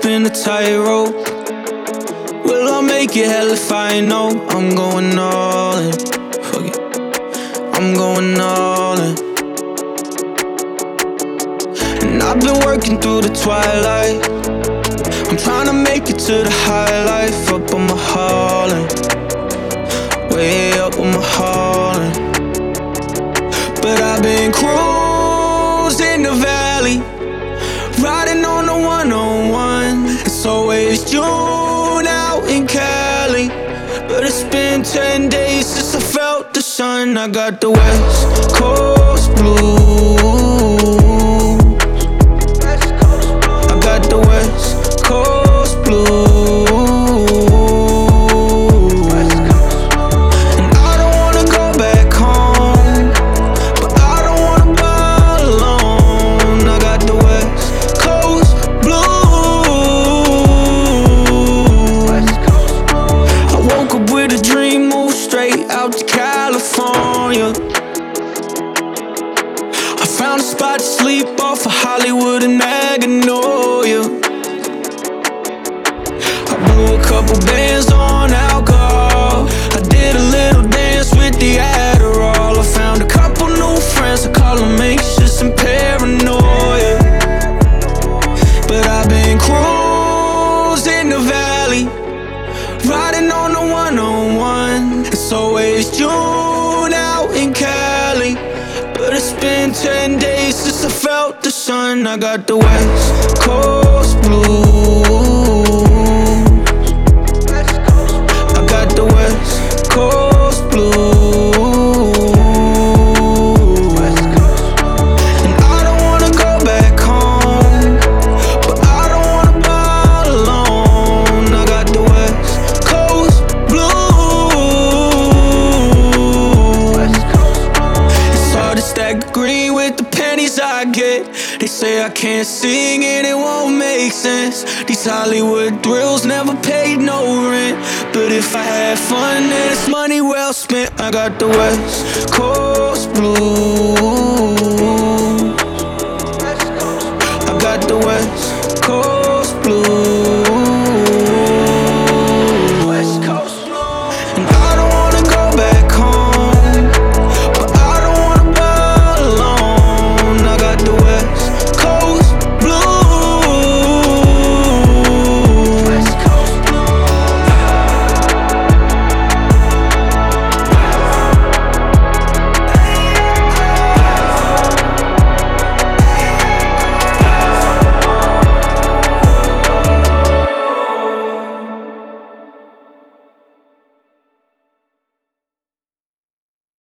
spin a tightrope. Will I make it? Hell if I know. I'm going all in. Fuck it, I'm going all in. And I've been working through the twilight. I'm trying to make it to the high life. Up on my Harlem, way up on my Harlem. But I've been cruising the valley, riding on the 101. It's always June out in Cali, but it's been 10 days since I felt the sun. I got the West Coast blues. I got the West Coast blues. I found a spot to sleep off of Hollywood and Magnolia. I blew a couple bands on alcohol. I did a little dance with the Adderall. I found a couple new friends, I call them anxious and paranoia. But I've been cruising the valley, riding on the 101. It's always June out in Cali, but it's been 10 days since I felt the sun. I got the West Coast blues. I got the West Coast blues. And I don't wanna go back home, but I don't wanna ball alone. I got the West Coast blues. It's hard to stack the green with the pennies I get. They say I can't sing and it won't make sense. These Hollywood thrills never paid no rent, but if I had fun then it's money well spent. I got the West Coast blues. I got the West Coast